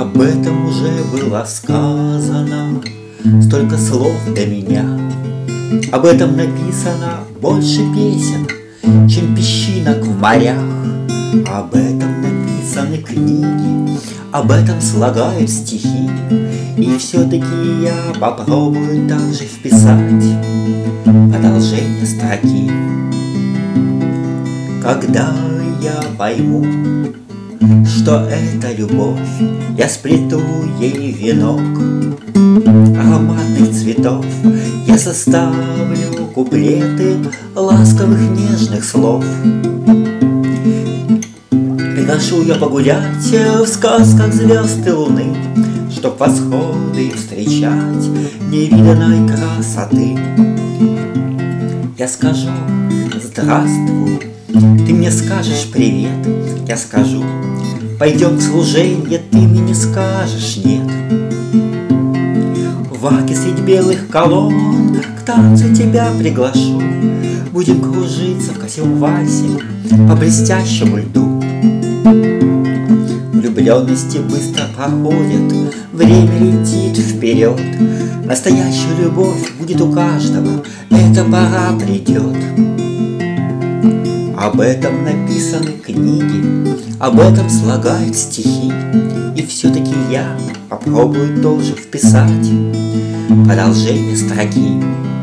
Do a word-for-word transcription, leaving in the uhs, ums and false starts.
Об этом уже было сказано столько слов до меня. Об этом написано больше песен, чем песчинок в морях. Об этом написаны книги, об этом слагают стихи. И все-таки я попробую также вписать продолжение строки. Когда я пойму, что это любовь, я сплету ей венок ароматных цветов. Я составлю куплеты ласковых нежных слов. Приглашу я погулять в сказках звезд и луны, чтоб восходы встречать невиданной красоты. Я скажу здравствуй, ты мне скажешь привет. Я скажу пойдем в служенье, ты мне не скажешь нет. В арке средь белых колонн к танцу тебя приглашу. Будем кружиться в красивом вальсе по блестящему льду. Влюбленности быстро проходят, время летит вперед. Настоящая любовь будет у каждого, эта пора придет. Об этом написаны книги, об этом слагают стихи. И все-таки я попробую тоже вписать продолжение строки.